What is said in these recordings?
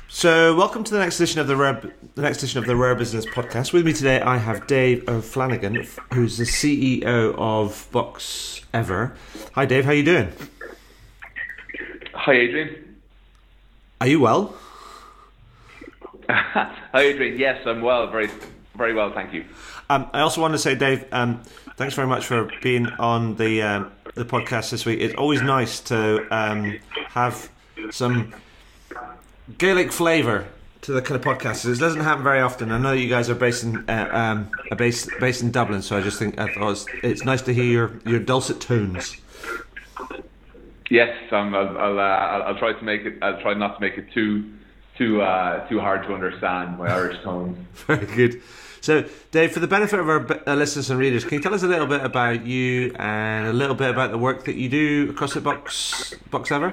So, welcome to the next edition of the Rare Business Podcast. With me today, I have Dave O'Flanagan, who's the CEO of Boxever. Hi, Dave. How are you doing? Hi, Adrian. Are you well? Hi, Adrian. Yes, I'm well. Very, very well. Thank you. I also want to say, Dave, thanks very much for being on the podcast this week. It's always nice to have some Gaelic flavour to the kind of podcast. It doesn't happen very often. I know you guys are based in Dublin, so I thought it's nice to hear your dulcet tones. Yes, I'll try to make it. I'll try not to make it too hard to understand my Irish tones. Very good. So, Dave, for the benefit of our listeners and readers, can you tell us a little bit about you and a little bit about the work that you do across at Boxever?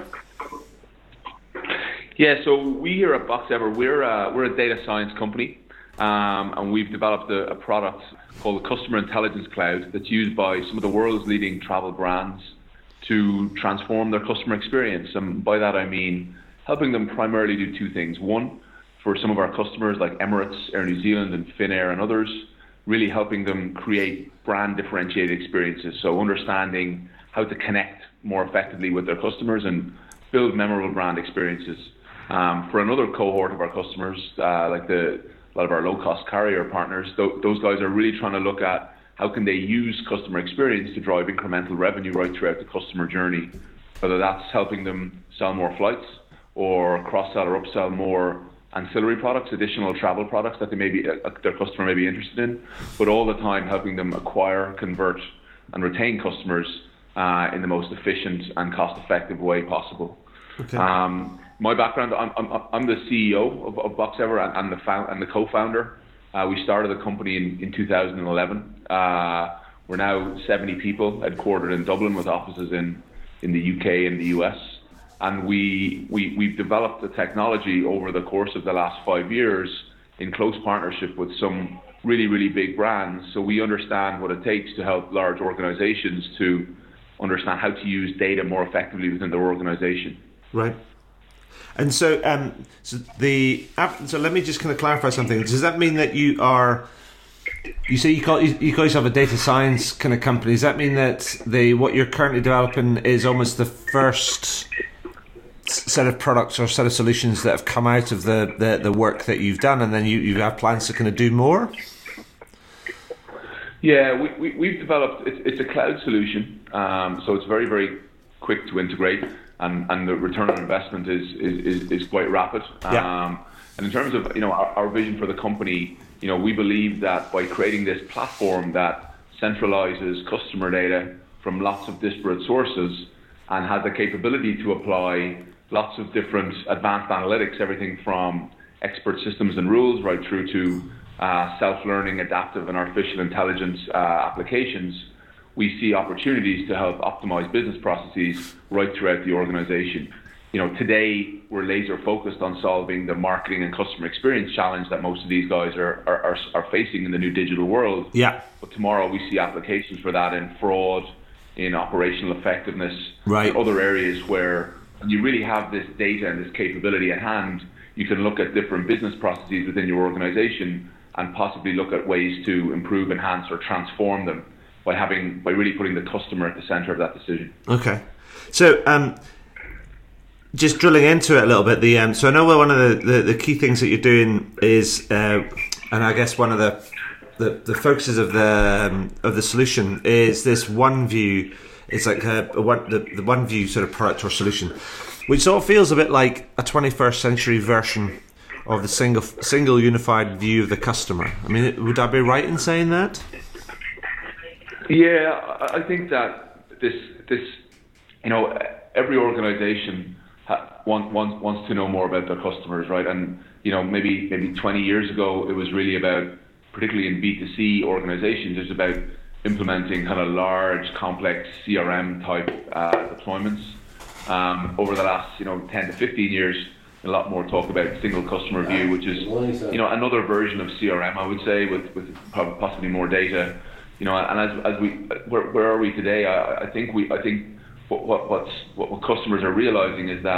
Yeah, so we here at Boxever, we're a data science company, and we've developed a product called the Customer Intelligence Cloud that's used by some of the world's leading travel brands to transform their customer experience. And by that I mean helping them primarily do two things. One, for some of our customers like Emirates, Air New Zealand and Finnair and others, really helping them create brand differentiated experiences. So understanding how to connect more effectively with their customers and build memorable brand experiences. For another cohort of our customers, like a lot of our low-cost carrier partners, those guys are really trying to look at how can they use customer experience to drive incremental revenue right throughout the customer journey, whether that's helping them sell more flights or cross-sell or upsell more ancillary products, additional travel products that their customer may be interested in, but all the time helping them acquire, convert, and retain customers in the most efficient and cost-effective way possible. Okay. My background, I'm the CEO of Boxever and the co-founder. We started the company in 2011. We're now 70 people, headquartered in Dublin with offices in the UK and the US. And we've developed the technology over the course of the last 5 years in close partnership with some really, really big brands. So we understand what it takes to help large organizations to understand how to use data more effectively within their organization. Right. And so, so let me just kind of clarify something. Does that mean that you say you call yourself a data science kind of company? Does that mean that what you're currently developing is almost the first set of products or set of solutions that have come out of the work that you've done, and then you have plans to kind of do more? Yeah, we've developed. It's a cloud solution, so it's very, very quick to integrate. And the return on investment is quite rapid. Yeah. And in terms of our vision for the company, we believe that by creating this platform that centralizes customer data from lots of disparate sources and has the capability to apply lots of different advanced analytics, everything from expert systems and rules right through to self-learning, adaptive and artificial intelligence applications, we see opportunities to help optimize business processes right throughout the organization. Today we're laser focused on solving the marketing and customer experience challenge that most of these guys are facing in the new digital world. Yeah. But tomorrow we see applications for that in fraud, in operational effectiveness, right, and other areas where you really have this data and this capability at hand. You can look at different business processes within your organization and possibly look at ways to improve, enhance, or transform them by really putting the customer at the center of that decision. Okay, so just drilling into it a little bit. So I know one of the key things that you're doing is, and I guess one of the focuses of the solution is this one view. It's like the one view sort of product or solution, which sort of feels a bit like a 21st century version of the single unified view of the customer. I mean, would I be right in saying that? Yeah, I think that this every organization wants to know more about their customers, right? And maybe 20 years ago it was really about, particularly in B2C organizations, it's about implementing kind of large, complex CRM type deployments. Over the last 10 to 15 years, a lot more talk about single customer view, which is another version of CRM, I would say, with possibly more data. And as we where are we today? I think what customers are realizing is that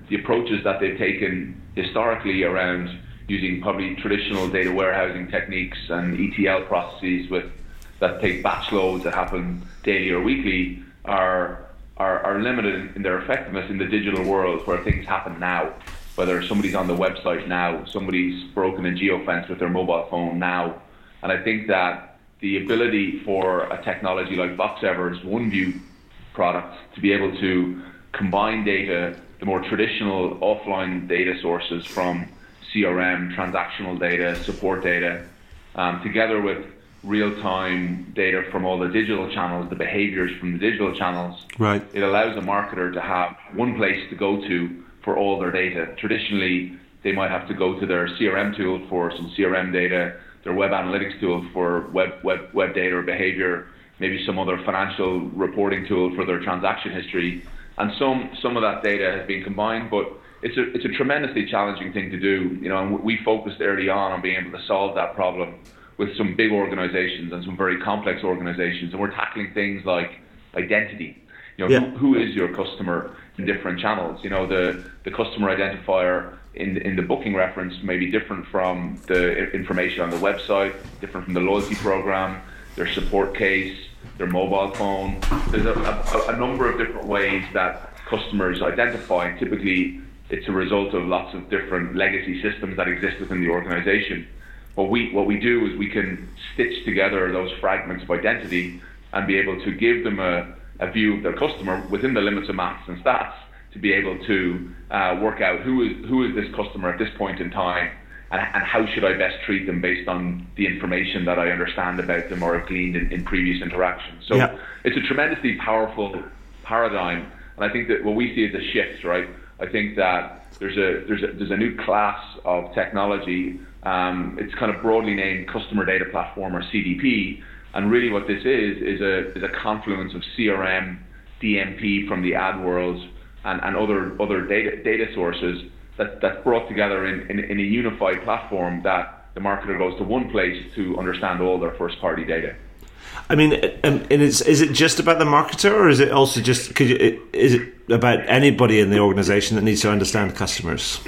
the approaches that they've taken historically around using probably traditional data warehousing techniques and ETL processes that take batch loads that happen daily or weekly are limited in their effectiveness in the digital world where things happen now. Whether somebody's on the website now, somebody's broken a geofence with their mobile phone now. And I think that the ability for a technology like Boxever's OneView product to be able to combine data, the more traditional offline data sources from CRM, transactional data, support data, together with real-time data from all the digital channels, the behaviors from the digital channels. Right. It allows a marketer to have one place to go to for all their data. Traditionally, they might have to go to their CRM tool for some CRM data, their web analytics tool for web data or behavior, maybe some other financial reporting tool for their transaction history. And some of that data has been combined, but it's a tremendously challenging thing to do. You know, and we focused early on being able to solve that problem with some big organizations and some very complex organizations. And we're tackling things like identity. You know, who is your customer in different channels? You know, the customer identifier in the booking reference may be different from the information on the website, different from the loyalty program, their support case, their mobile phone. There's a number of different ways that customers identify. Typically, it's a result of lots of different legacy systems that exist within the organization. What we do is we can stitch together those fragments of identity and be able to give them a view of their customer within the limits of maths and stats to be able to work out who is this customer at this point in time and how should I best treat them based on the information that I understand about them or have gleaned in previous interactions. So it's a tremendously powerful paradigm, and I think that what we see is a shift, right? I think that there's a new class of technology. It's kind of broadly named Customer Data Platform or CDP, and really what this is a confluence of CRM, DMP from the ad world, and other data sources that's brought together in a unified platform that the marketer goes to one place to understand all their first party data. I mean, and is it just about the marketer, or is it also just is it about anybody in the organization that needs to understand customers?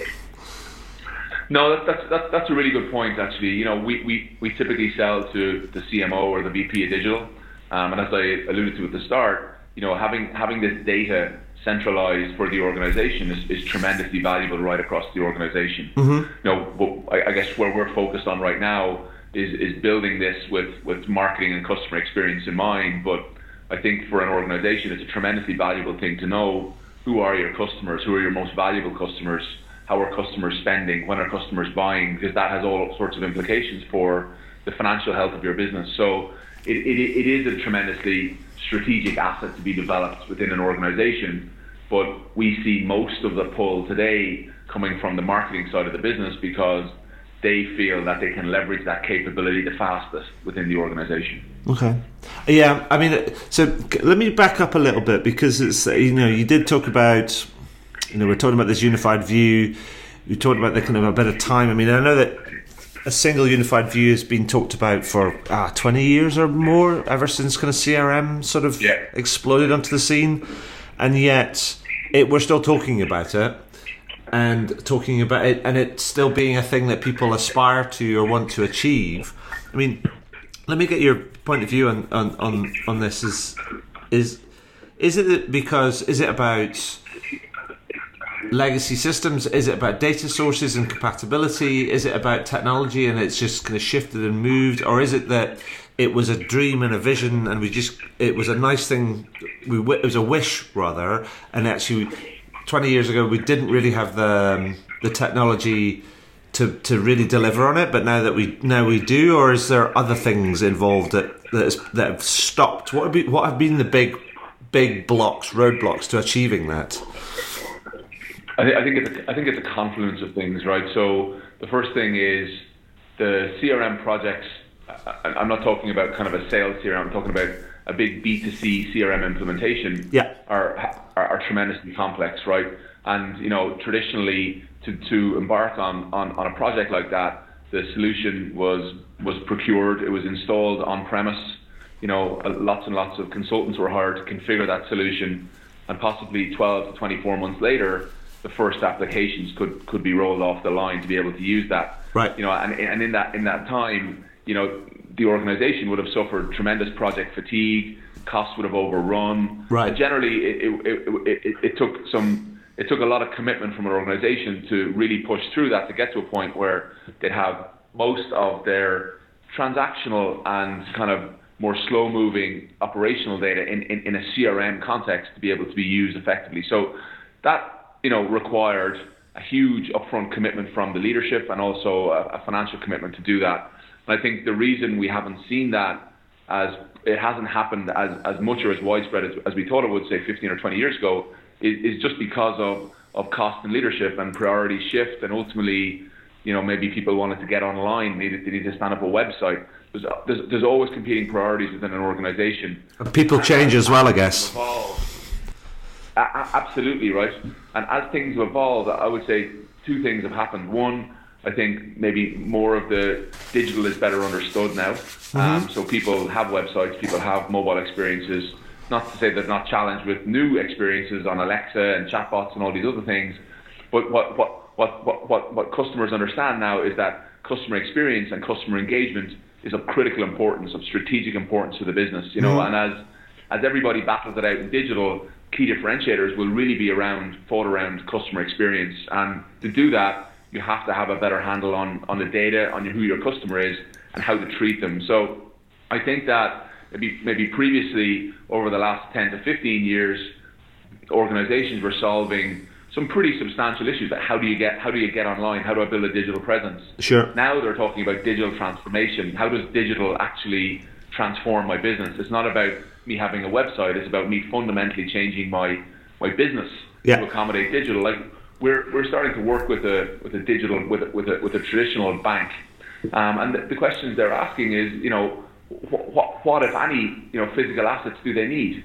No, that's a really good point. Actually, you know, we typically sell to the CMO or the VP of digital, and as I alluded to at the start, you know, having this data centralized for the organization is tremendously valuable right across the organization. You know, but I guess where we're focused on right now is building this with marketing and customer experience in mind. But I think for an organization, it's a tremendously valuable thing to know who are your customers, who are your most valuable customers, how are customers spending, when are customers buying, because that has all sorts of implications for the financial health of your business. So it is a tremendously strategic asset to be developed within an organization, but we see most of the pull today coming from the marketing side of the business because they feel that they can leverage that capability the fastest within the organization. Okay. Yeah, I mean, so let me back up a little bit, because it's, you know, you did talk about, you know, we're talking about this unified view. You talked about the kind of a bit of time. I mean, I know that a single unified view has been talked about for 20 years or more, ever since kind of CRM sort of exploded onto the scene, and yet we're still talking about it and talking about it, and it still being a thing that people aspire to or want to achieve. I mean, let me get your point of view on this. Is it about legacy systems? Is it about data sources and compatibility? Is it about technology and it's just kind of shifted and moved? Or is it that it was a dream and a vision and it was a nice thing, it was a wish rather, and actually 20 years ago we didn't really have the technology to really deliver on it, but now we do? Or is there other things involved that have stopped? What have been the big roadblocks to achieving that? I think it's a confluence of things, right? So the first thing is the CRM projects. I'm not talking about kind of a sales CRM. I'm talking about a big B2C CRM implementation. Are tremendously complex, right? And you know, traditionally, to embark on a project like that, the solution was procured. It was installed on premise. You know, lots and lots of consultants were hired to configure that solution, and possibly 12 to 24 months later, the first applications could be rolled off the line to be able to use that. Right. And in that time, the organization would have suffered tremendous project fatigue. Costs would have overrun. Right. Generally, it took a lot of commitment from an organization to really push through that to get to a point where they'd have most of their transactional and kind of more slow-moving operational data in a CRM context to be able to be used effectively. So that required a huge upfront commitment from the leadership and also a financial commitment to do that. And I think the reason we haven't seen that, as it hasn't happened as much or as widespread as we thought it would, say 15 or 20 years ago, is just because of cost and leadership and priority shift, and ultimately, maybe people wanted to get online, they need to stand up a website. There's always competing priorities within an organization. People change as well, I guess. Absolutely, right. And as things have evolved, I would say two things have happened. One, I think maybe more of the digital is better understood now. So people have websites, people have mobile experiences. Not to say they're not challenged with new experiences on Alexa and chatbots and all these other things, but what customers understand now is that customer experience and customer engagement is of critical importance, of strategic importance to the business. And as everybody battles it out in digital, key differentiators will really be fought around customer experience. And to do that, you have to have a better handle on the data, on who your customer is and how to treat them. So I think that maybe previously, over the last 10 to 15 years, organizations were solving some pretty substantial issues. Like how do you get online? How do I build a digital presence? Sure. Now they're talking about digital transformation. How does digital actually transform my business? It's not about me having a website. It's about me fundamentally changing my business to accommodate digital. Like we're starting to work with a digital with a traditional bank, and the questions they're asking is, what if any physical assets do they need?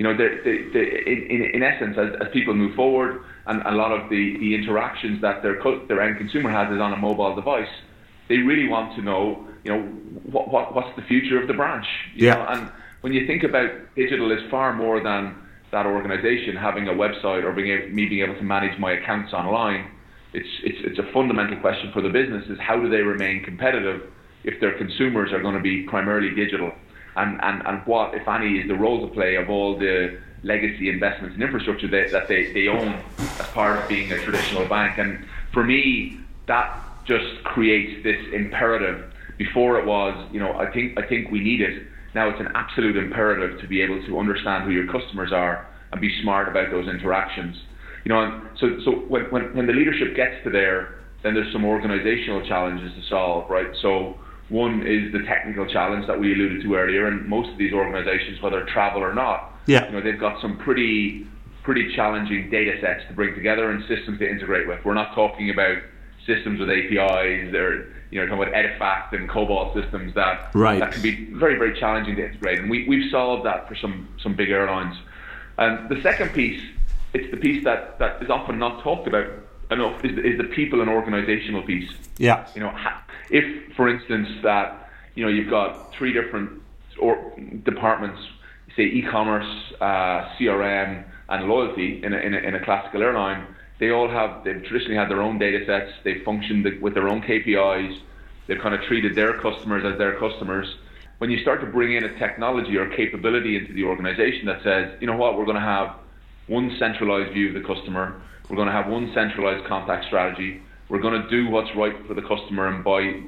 In essence, as people move forward, and a lot of the interactions that their end consumer has is on a mobile device, they really want to know, what's the future of the branch? And when you think about digital, is far more than that organization having a website or being able to manage my accounts online. It's a fundamental question for the business: is how do they remain competitive if their consumers are going to be primarily digital? And what, if any, is the role to play of all the legacy investments in infrastructure that they own as part of being a traditional bank? And for me, that just creates this imperative. Before it was, I think we need it. Now it's an absolute imperative to be able to understand who your customers are and be smart about those interactions. And so when the leadership gets to there, then there's some organizational challenges to solve, right? So one is the technical challenge that we alluded to earlier, and most of these organizations, whether travel or not, they've got some pretty challenging data sets to bring together and systems to integrate with. We're not talking about systems with APIs. They're talking about Edifact and COBOL systems that can be very, very challenging to integrate. And we've solved that for some big airlines. And the second piece, it's the piece that is often not talked about enough, is the people and organizational piece. Yeah. If, for instance, that you've got three different departments, say e-commerce, CRM, and loyalty in a classical airline, they've traditionally had their own data sets. They've functioned with their own KPIs. They've kind of treated their customers as their customers. When you start to bring in a technology or capability into the organization that says, we're going to have one centralized view of the customer. We're going to have one centralized contact strategy. We're going to do what's right for the customer and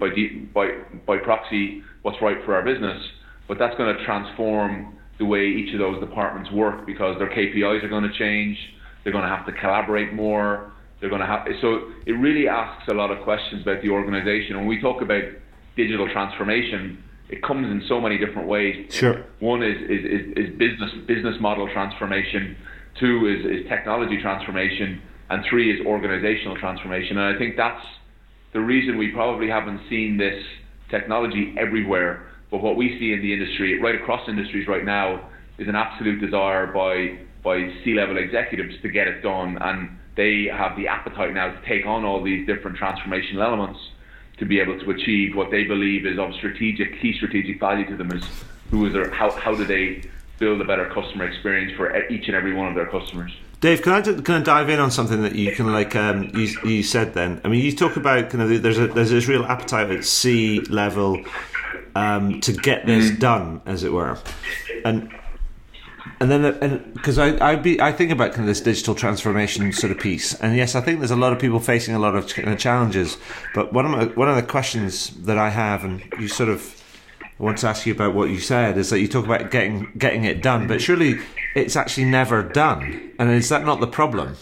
by proxy what's right for our business. But that's going to transform the way each of those departments work, because their KPIs are going to change. They're going to have to collaborate more. So it really asks a lot of questions about the organization. When we talk about digital transformation, it comes in so many different ways. Sure. One is business model transformation. Two is technology transformation, and three is organizational transformation. And I think that's the reason we probably haven't seen this technology everywhere. But what we see in the industry, right across industries right now, is an absolute desire by C-level executives to get it done, and they have the appetite now to take on all these different transformational elements to be able to achieve what they believe is of key strategic value to them. How do they build a better customer experience for each and every one of their customers? Dave, can I dive in on something that you can you said then? I mean, you talk about kind of there's this real appetite at C level to get this done, as it were, and then because I think about kind of this digital transformation sort of piece, and yes, I think there's a lot of people facing a lot of kind of challenges. But one of the questions that I have, and you sort of I want to ask you about what you said, is that you talk about getting it done, but surely it's actually never done, and is that not the problem?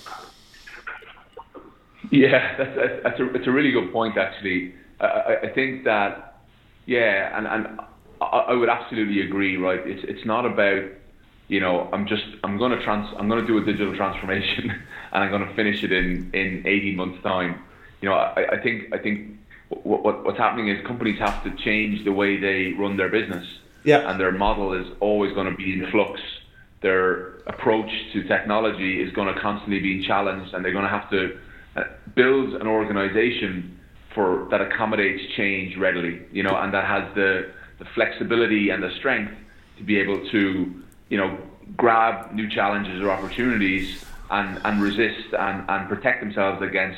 Yeah, that's a really good point, actually. I think that, yeah, and I would absolutely agree. Right, it's not about, you know, I'm going to do a digital transformation and I'm going to finish it in 18 months time. You know, I think what's happening is companies have to change the way they run their business. Yeah. And their model is always going to be in flux. Their approach to technology is going to constantly be challenged, and they're going to have to build an organization that accommodates change readily, you know, and that has the flexibility and the strength to be able to, you know, grab new challenges or opportunities and resist and protect themselves against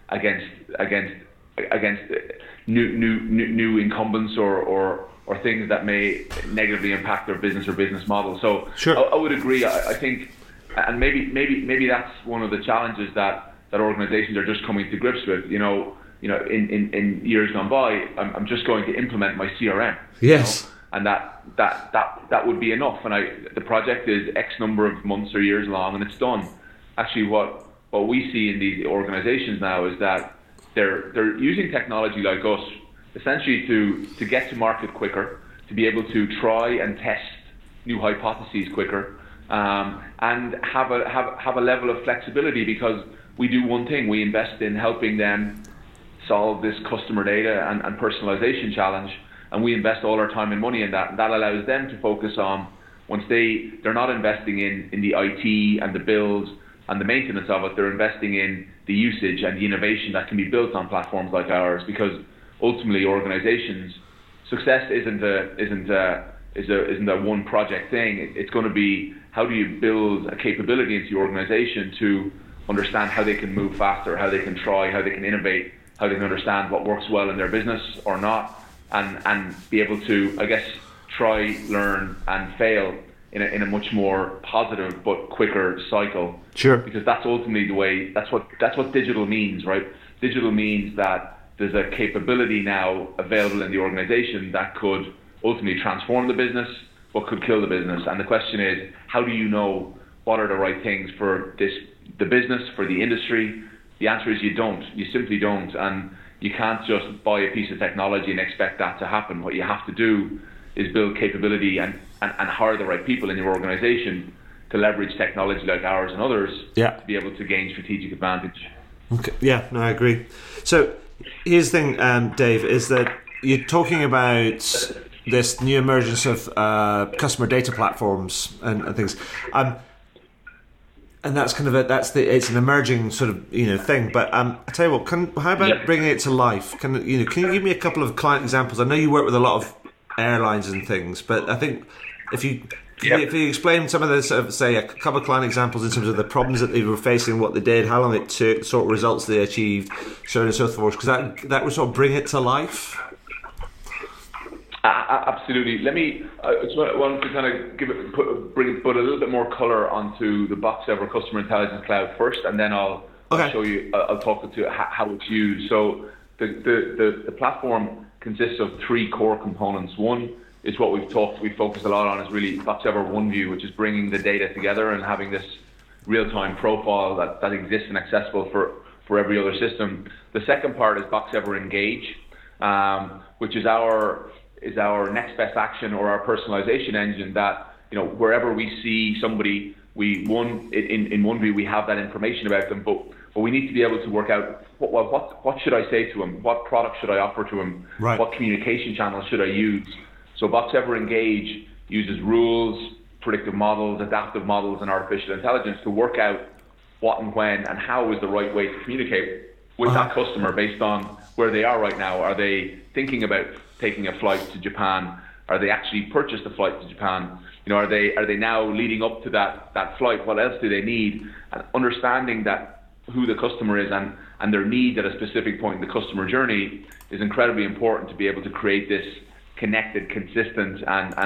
new incumbents or things that may negatively impact their business or business model. So sure. I would agree. I think, and maybe that's one of the challenges that organizations are just coming to grips with. You know, in years gone by, I'm just going to implement my CRM. Yes. You know? And that would be enough. And the project is X number of months or years long, and it's done. Actually, what we see in these organizations now is that they're using technology like us essentially to get to market quicker, to be able to try and test new hypotheses quicker, and have a level of flexibility, because we do one thing: we invest in helping them solve this customer data and personalization challenge, and we invest all our time and money in that. And that allows them to focus on, once they're not investing in the IT and the build and the maintenance of it, they're investing in the usage and the innovation that can be built on platforms like ours. Because ultimately, organizations' success isn't a one project thing. It's going to be, how do you build a capability into your organization to understand how they can move faster, how they can try, how they can innovate, how they can understand what works well in their business or not, and be able to, I guess, try, learn, and fail in a much more positive but quicker cycle. Sure. Because that's ultimately the way. That's what digital means, right? Digital means that there's a capability now available in the organization that could ultimately transform the business, but could kill the business. And the question is, how do you know what are the right things for the business, for the industry? The answer is you don't. You simply don't. And you can't just buy a piece of technology and expect that to happen. What you have to do is build capability and hire the right people in your organization to leverage technology like ours and others to be able to gain strategic advantage. Okay. Yeah, no, I agree. So here's the thing, Dave, is that you're talking about this new emergence of customer data platforms and things. And that's kind of it's an emerging sort of thing. But I tell you what, how about bringing it to life? Can you give me a couple of client examples? I know you work with a lot of airlines and things, but I think if you explain some of the sort of, say, a couple of client examples in terms of the problems that they were facing, what they did, how long it took, sort of results they achieved, so on and so forth, because that would sort of bring it to life. Absolutely. Let me. I just want to kind of put a little bit more color onto the Box/Ever Customer Intelligence Cloud first, and then I'll show you. I'll talk to how it's used. So the platform consists of three core components. One is what we've focused a lot on, is really Box/Ever OneView, which is bringing the data together and having this real-time profile that exists and accessible for every other system. The second part is Box/Ever Engage, which is our next best action, or our personalization engine, that wherever we see somebody, in OneView we have that information about them, but we need to be able to work out what should I say to him, what product should I offer to him, right. What communication channels should I use. So Box/Ever Engage uses rules, predictive models, adaptive models, and artificial intelligence to work out what and when and how is the right way to communicate with that customer based on where they are right now. Are they thinking about taking a flight to Japan? Are they actually purchased a flight to Japan? Are they now leading up to that flight? What else do they need? And understanding that who the customer is and their need at a specific point in the customer journey is incredibly important to be able to create this connected, consistent,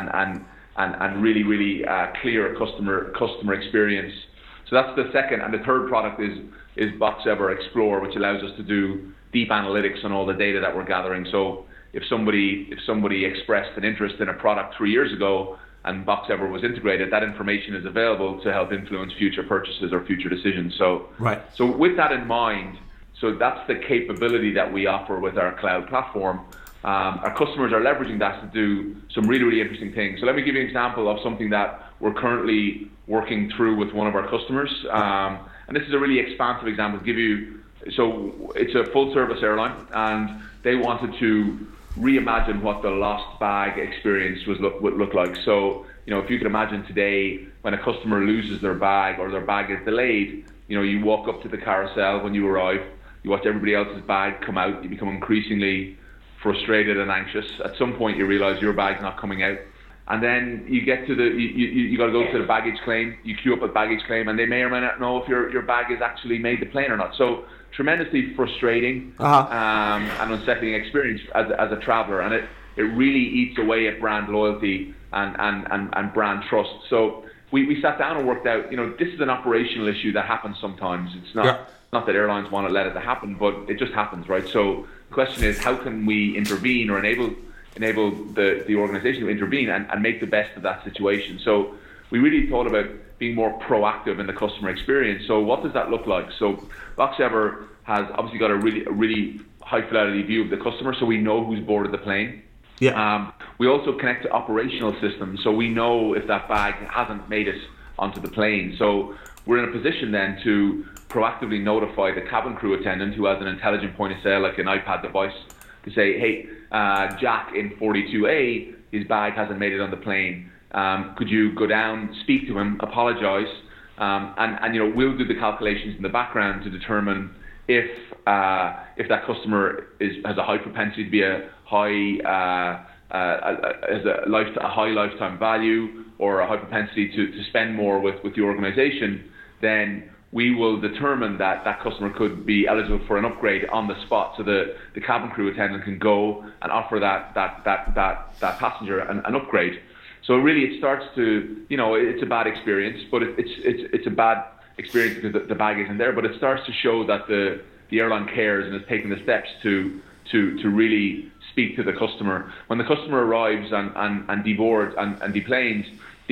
and really clear customer experience. So that's the second. And the third product is Boxever Explore, which allows us to do deep analytics on all the data that we're gathering. So if somebody expressed an interest in a product 3 years ago and Boxever was integrated, that information is available to help influence future purchases or future decisions. So with that in mind, so that's the capability that we offer with our cloud platform. Our customers are leveraging that to do some really interesting things. So let me give you an example of something that we're currently working through with one of our customers. And this is a really expansive example to give you. So it's a full service airline, and they wanted to reimagine what the lost bag experience would look like. So, if you could imagine today when a customer loses their bag or their bag is delayed, you walk up to the carousel when you arrive, you watch everybody else's bag come out, you become increasingly frustrated and anxious. At some point you realize your bag's not coming out. And then you get to you got to go to the baggage claim, you queue up at baggage claim, and they may or may not know if your bag has actually made the plane or not. So tremendously frustrating and unsettling experience as a traveller, and it really eats away at brand loyalty and brand trust. So we sat down and worked out, this is an operational issue that happens sometimes. It's not that airlines want to let it happen, but it just happens, right? So the question is, how can we intervene or enable the organization to intervene and make the best of that situation? So we really thought about being more proactive in the customer experience. So what does that look like? So Boxever has obviously got a really high fidelity view of the customer, so we know who's boarded the plane. We also connect to operational systems, so we know if that bag hasn't made it onto the plane. So we're in a position then to proactively notify the cabin crew attendant who has an intelligent point of sale, like an iPad device, to say, hey, Jack in 42A, his bag hasn't made it on the plane. Could you go down, speak to him, apologise, and we'll do the calculations in the background to determine if that customer has a high propensity to be a high lifetime value or a high propensity to spend more with the organisation. Then we will determine that customer could be eligible for an upgrade on the spot, so the cabin crew attendant can go and offer that passenger an upgrade. So really, it starts to, it's a bad experience, but it's a bad experience because the bag isn't there. But it starts to show that the airline cares and is taking the steps to really speak to the customer. When the customer arrives and deboards and deplanes,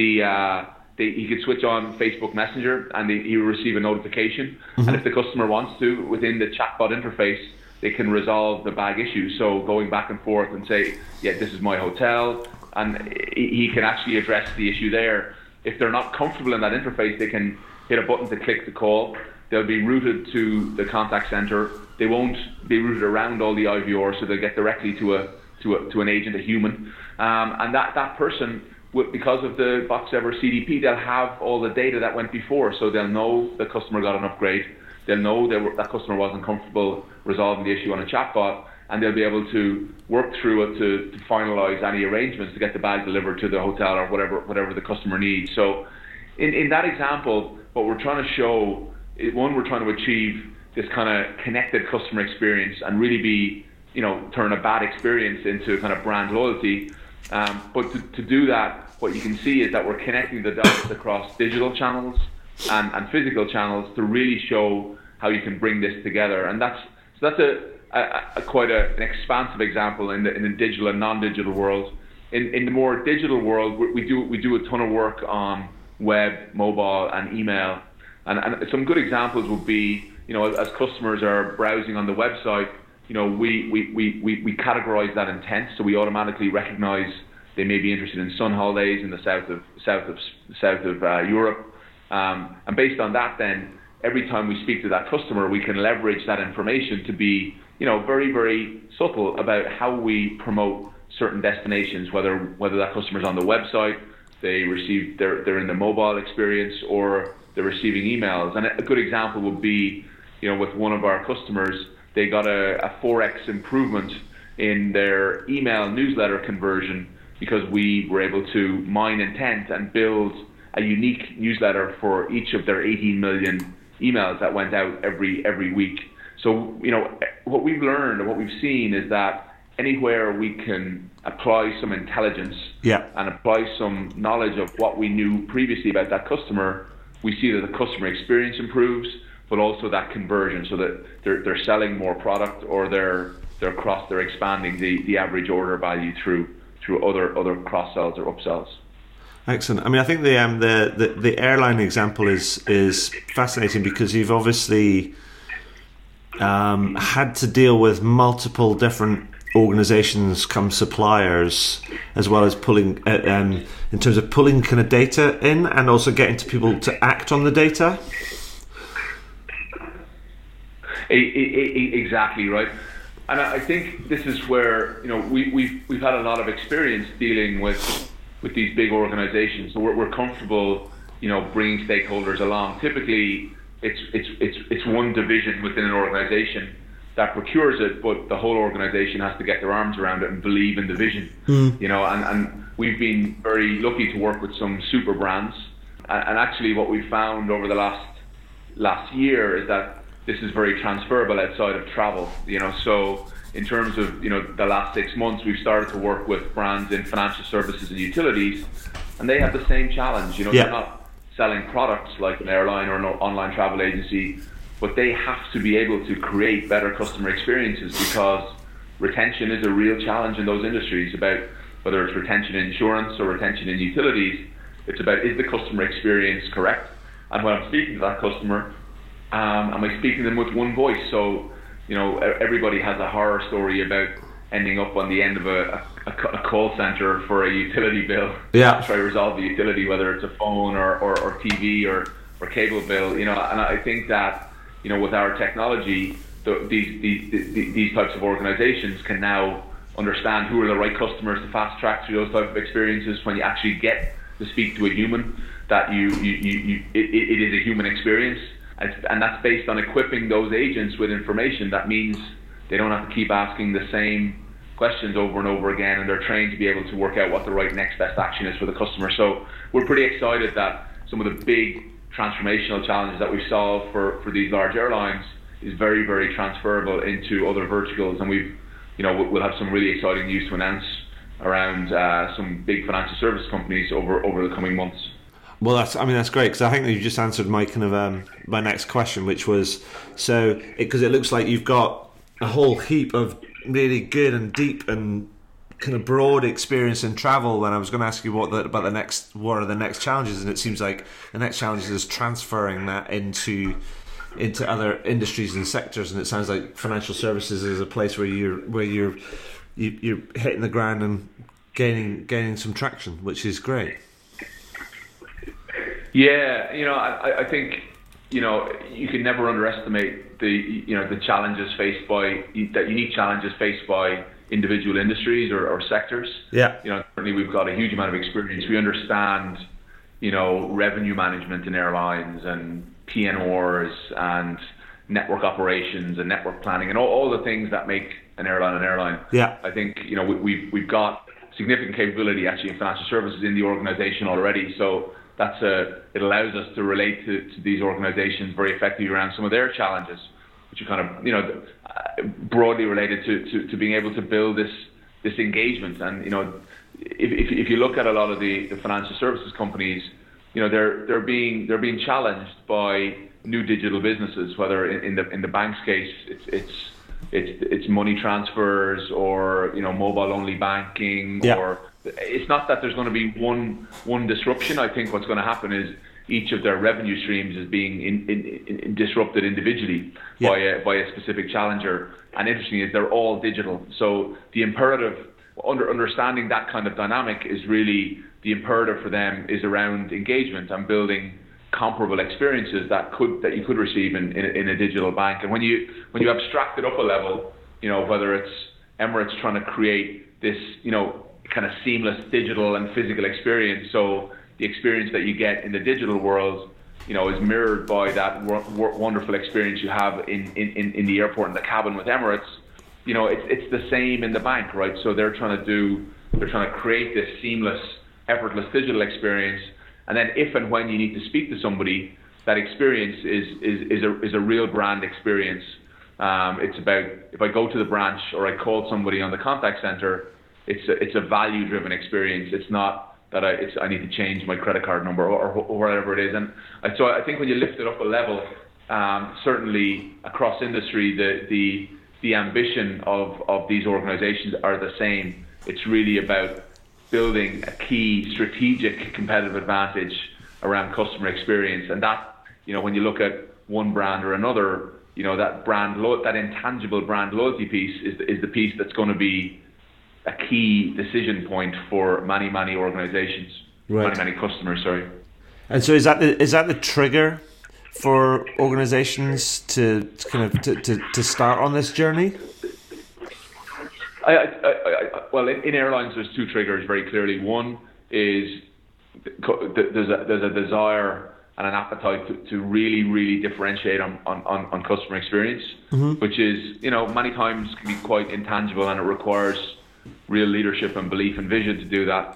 he could switch on Facebook Messenger and he will receive a notification. Mm-hmm. And if the customer wants to, within the chatbot interface, they can resolve the bag issue. So going back and forth and say, yeah, this is my hotel, and he can actually address the issue there. If they're not comfortable in that interface, they can hit a button to click the call. They'll be routed to the contact center. They won't be routed around all the IVR, so they'll get directly to an agent, a human. And that person, because of the Boxever CDP, they'll have all the data that went before, so they'll know the customer got an upgrade. They'll know that customer wasn't comfortable resolving the issue on a chatbot, and they'll be able to work through it to finalise any arrangements to get the bag delivered to the hotel or whatever the customer needs. So in that example, what we're trying to show, one, we're trying to achieve this kind of connected customer experience and really be, turn a bad experience into kind of brand loyalty. But to do that, what you can see is that we're connecting the dots across digital channels and physical channels to really show how you can bring this together. And that's quite an expansive example in the digital and non-digital world. In the more digital world, we do a ton of work on web, mobile, and email. And some good examples would be, as customers are browsing on the website, we categorize that intent, so we automatically recognize they may be interested in sun holidays in the south of Europe, and based on that, then every time we speak to that customer, we can leverage that information to be, very, very subtle about how we promote certain destinations, whether that customer's on the website, they're in the mobile experience, or they're receiving emails. And a good example would be, with one of our customers, they got a 4x improvement in their email newsletter conversion because we were able to mine intent and build a unique newsletter for each of their 18 million emails that went out every week. So, what we've learned and what we've seen is that anywhere we can apply some intelligence and apply some knowledge of what we knew previously about that customer, we see that the customer experience improves, but also that conversion, so that they're selling more product, or they're expanding the average order value through other cross sells or upsells. Excellent. I mean, I think the airline example is fascinating, because you've obviously had to deal with multiple different organizations come suppliers, as well as pulling in terms of pulling kind of data in, and also getting to people to act on the data. Exactly right. And I think this is where we've had a lot of experience dealing with these big organizations, so we're comfortable bringing stakeholders along. Typically it's one division within an organization that procures it, but the whole organization has to get their arms around it and believe in the vision. And we've been very lucky to work with some super brands, and actually what we found over the last year is that this is very transferable outside of travel. So in terms of the last 6 months, we've started to work with brands in financial services and utilities, and they have the same challenge. They're not selling products like an airline or an online travel agency, but they have to be able to create better customer experiences, because retention is a real challenge in those industries. About whether it's retention in insurance or retention in utilities, it's about, is the customer experience correct? And when I'm speaking to that customer, am I speaking to them with one voice? So everybody has a horror story about ending up on the end of a call center for a utility bill. Try to resolve the utility, whether it's a phone or TV or cable bill. And I think that with our technology, these types of organizations can now understand who are the right customers to fast track through those type of experiences. When you actually get to speak to a human, that it is a human experience. And that's based on equipping those agents with information. That means they don't have to keep asking the same questions over and over again, and they're trained to be able to work out what the right next best action is for the customer. So we're pretty excited that some of the big transformational challenges that we've solved for these large airlines is very, very transferable into other verticals, and we'll have some really exciting news to announce around some big financial service companies over the coming months. Well, that's great, because I think that you just answered my kind of my next question, which was because it looks like you've got a whole heap of really good and deep and kind of broad experience in travel. And I was going to ask you what are the next challenges, and it seems like the next challenge is transferring that into other industries and sectors. And it sounds like financial services is a place where you're hitting the ground and gaining some traction, which is great. Yeah, I think you can never underestimate the challenges faced by that unique challenges faced by individual industries or sectors. Certainly we've got a huge amount of experience. We understand revenue management in airlines, and PNRs, and network operations, and network planning, and all the things that make an airline an airline. I think we've got significant capability actually in financial services in the organization already. So it allows us to relate to these organizations very effectively around some of their challenges, which are kind of broadly related to being able to build this engagement. And if you look at a lot of the financial services companies, they're being challenged by new digital businesses, whether in the bank's case it's money transfers, or mobile only banking, or it's not that there's going to be one disruption. I think what's going to happen is each of their revenue streams is being disrupted individually by a specific challenger. And interestingly, is they're all digital. So the imperative, understanding that kind of dynamic, is really the imperative for them is around engagement and building comparable experiences that you could receive in a digital bank. And when you abstract it up a level, whether it's Emirates trying to create this kind of seamless digital and physical experience, so the experience that you get in the digital world is mirrored by that wonderful experience you have in the airport, in the cabin with Emirates. It's the same in the bank, right? So they're trying to do They're trying to create this seamless, effortless digital experience. And then if and when you need to speak to somebody, that experience is a real brand experience. It's about, if I go to the branch or I call somebody on the contact center, it's a value-driven experience. It's not that I need to change my credit card number or whatever it is. And so I think when you lift it up a level, certainly across industry, the ambition of these organizations are the same. It's really about building a key strategic competitive advantage around customer experience. And that, when you look at one brand or another, that intangible brand loyalty piece is the piece that's going to be a key decision point for many organizations, right. many customers. Sorry. And so is that the trigger for organizations to start on this journey? Well, in airlines, there's two triggers very clearly. One is there's a desire and an appetite to really differentiate on customer experience, mm-hmm. which is, many times can be quite intangible, and it requires real leadership and belief and vision to do that.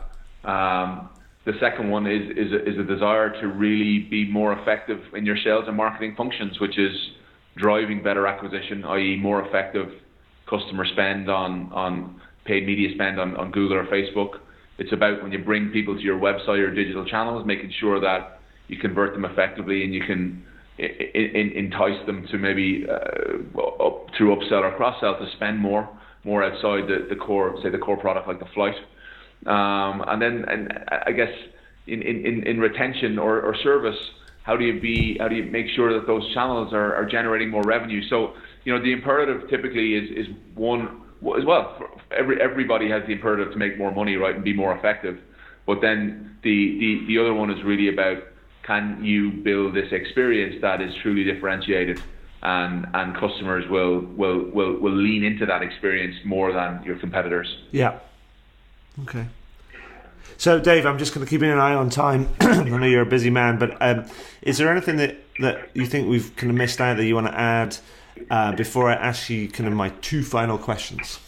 The second one is a desire to really be more effective in your sales and marketing functions, which is driving better acquisition, i.e. more effective customer spend on paid media spend on Google or Facebook. It's about when you bring people to your website or digital channels, making sure that you convert them effectively and you can entice them to maybe through upsell or cross-sell to spend more outside the core product like the flight. And then I guess in retention or service, how do you make sure that those channels are generating more revenue? So the imperative typically is one as well. Everybody has the imperative to make more money, right, and be more effective. But then the other one is really about, can you build this experience that is truly differentiated, and customers will lean into that experience more than your competitors. Yeah. Okay. So, Dave, I'm just going to keep an eye on time. I know you're a busy man, but is there anything that you think we've kind of missed out that you want to add before I ask you kind of my two final questions?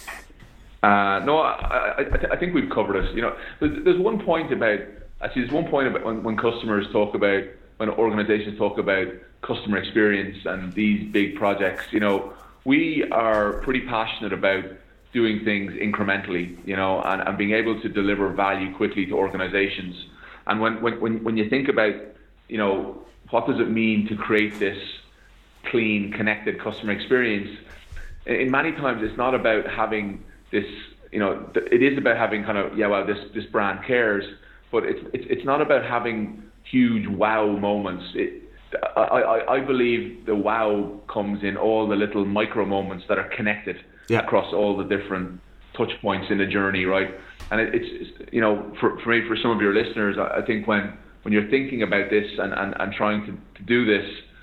No, I think we've covered it. There's one point about when customers talk about, when organizations talk about customer experience and these big projects, we are pretty passionate about doing things incrementally, and being able to deliver value quickly to organizations. And when you think about, what does it mean to create this clean, connected customer experience, in many times it's not about having this, it is about having kind of, this brand cares, but it's not about having huge wow moments. I believe the wow comes in all the little micro moments that are connected across all the different touch points in the journey, right? And it's for some of your listeners, I think when you're thinking about this and trying to do this,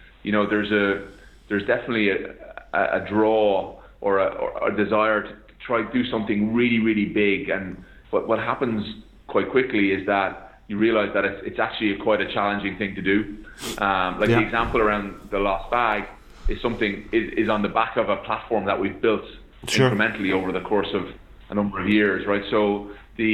there's definitely a draw or a desire to try to do something really big. And what happens quite quickly is that you realize that it's actually quite a challenging thing to do. The example around the lost bag is something is on the back of a platform that we've built incrementally over the course of a number of years, right? So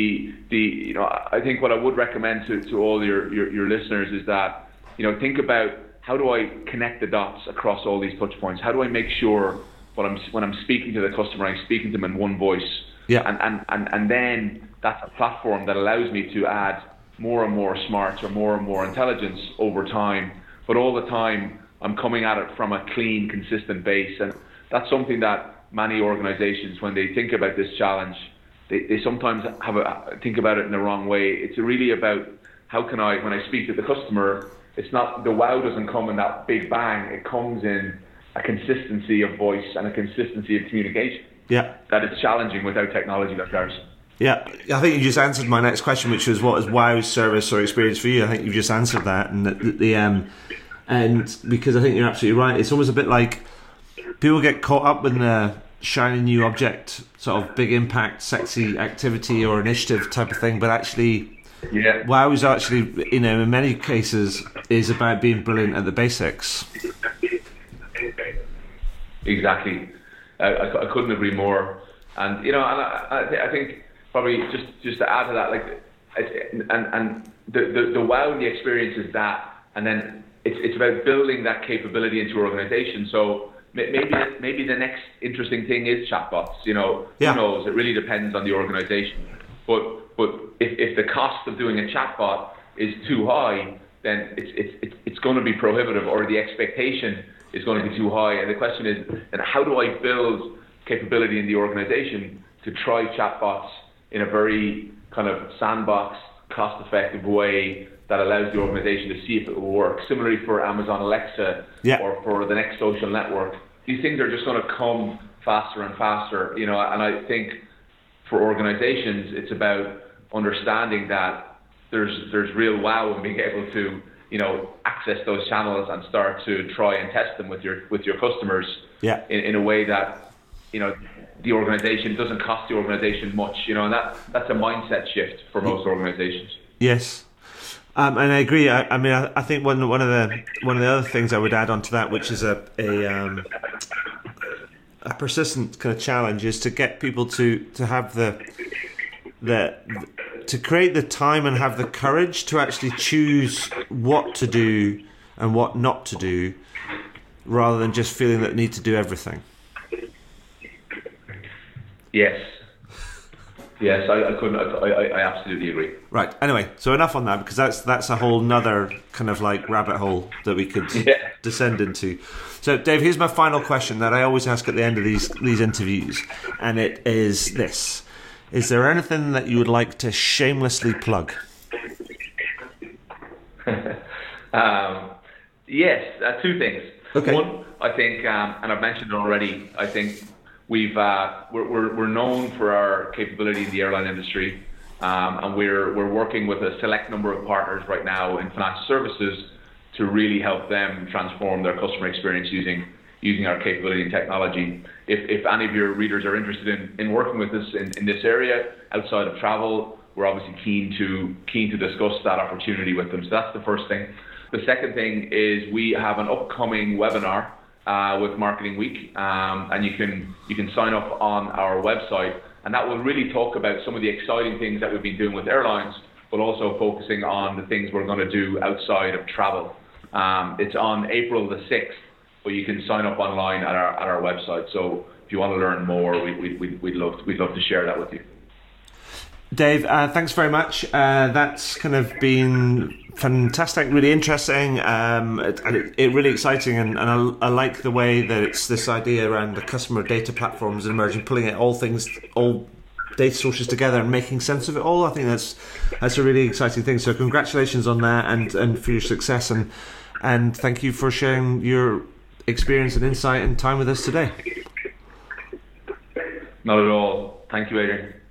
I think what I would recommend to all your listeners is that think about, how do I connect the dots across all these touch points? How do I make sure when I'm speaking to the customer, I'm speaking to them in one voice? And then that's a platform that allows me to add more and more smarts or more and more intelligence over time. But all the time, I'm coming at it from a clean, consistent base. And that's something that many organizations, when they think about this challenge, they sometimes think about it in the wrong way. It's really about, how can I, when I speak to the customer, it's not, the wow doesn't come in that big bang. It comes in a consistency of voice and a consistency of communication. Yeah. That is challenging without technology like ours. Yeah, I think you just answered my next question, which was, what is wow service or experience for you? I think you just answered that, and and because I think you're absolutely right. It's almost a bit like people get caught up in the shiny new object, sort of big impact, sexy activity or initiative type of thing, but actually, wow is actually, in many cases, is about being brilliant at the basics. Exactly, I couldn't agree more. And I think probably just to add to that, like, and the wow in the experience is that, and then it's about building that capability into your organization. So maybe the next interesting thing is chatbots. You know, who knows? It really depends on the organization. But if the cost of doing a chatbot is too high, then it's going to be prohibitive, or the expectation is going to be too high. And the question is, and how do I build capability in the organization to try chatbots in a very kind of sandbox, cost-effective way that allows the organization to see if it will work. Similarly for Amazon Alexa or for the next social network, these things are just going to come faster and faster. You know, and I think for organizations, it's about understanding that there's real wow in being able to, you know, access those channels and start to try and test them with your customers in a way that, you know, the organization doesn't cost the organization much, you know, and that's a mindset shift for most organizations. Yes. And I agree. I mean, I think one of the other things I would add on to that, which is a persistent kind of challenge, is to get people to have to create the time and have the courage to actually choose what to do and what not to do, rather than just feeling that they need to do everything. Yes, I couldn't. I absolutely agree. Right. Anyway, so enough on that, because that's a whole nother kind of like rabbit hole that we could descend into. So, Dave, here's my final question that I always ask at the end of these interviews, and it is this: is there anything that you would like to shamelessly plug? Yes, two things. Okay. One, I think, and I've mentioned it already, I think we're known for our capability in the airline industry, and we're working with a select number of partners right now in financial services to really help them transform their customer experience using our capability and technology. If any of your readers are interested in working with us in this area outside of travel, we're obviously keen to discuss that opportunity with them. So that's the first thing. The second thing is we have an upcoming webinar with Marketing Week, and you can sign up on our website, and that will really talk about some of the exciting things that we've been doing with airlines, but also focusing on the things we're going to do outside of travel. It's on April the 6th, but you can sign up online at our website. So if you want to learn more, we'd love to share that with you. Dave, thanks very much. That's kind of been fantastic, really interesting, it really exciting, and I like the way that it's this idea around the customer data platforms and emerging, pulling it all data sources together and making sense of it all. I think that's a really exciting thing. So congratulations on that, and for your success, and thank you for sharing your experience and insight and time with us today. Not at all. Thank you, Adrian.